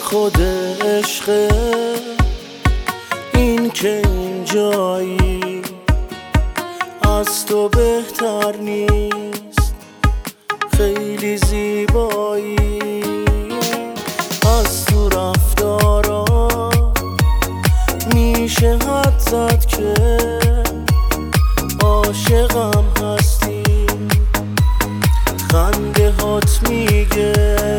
خود عشق این که اینجایی از تو بهتر نیست، خیلی زیبایی. از تو رفتارا میشه حد زد که عاشقم هستی. خنده هات میگه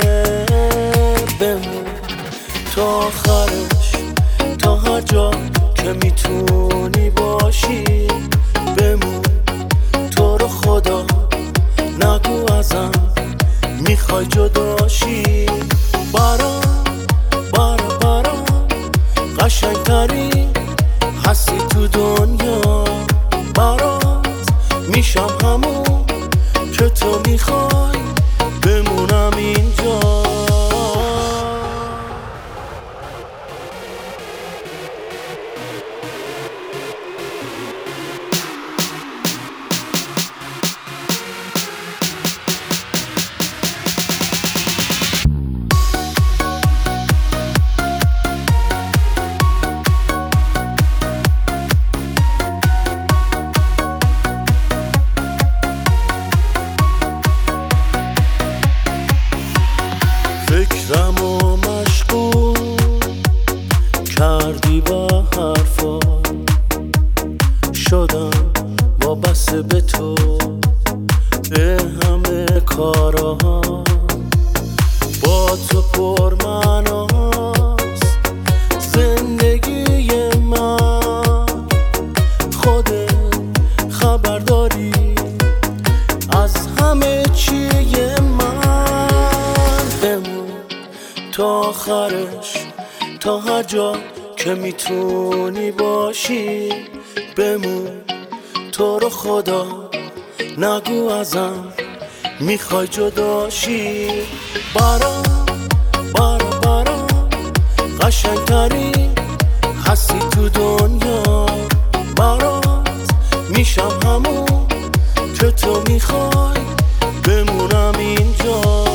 بمون تا آخرش، تا هر جا که میتونی باشی بمون. تو رو خدا نگو ازم میخوای جداشی. برام قشنگترین هستی تو دنیا. برات میشم همون که تو میخوای، بمونم اینجا. فکرمو مشغول کردی با حرفا، شدم وابسته به تو، به همه کارها. با تو پرمعناست زندگی من. خودت خبر داری از همه چی من. بمون تا آخرش، تا هر جا که میتونی باشی بمون. تو رو خدا نگو ازم میخوای جداشی. برام قشنگترین هستی تو دنیا. برات میشم همون که تو میخوای، بمونم اینجا.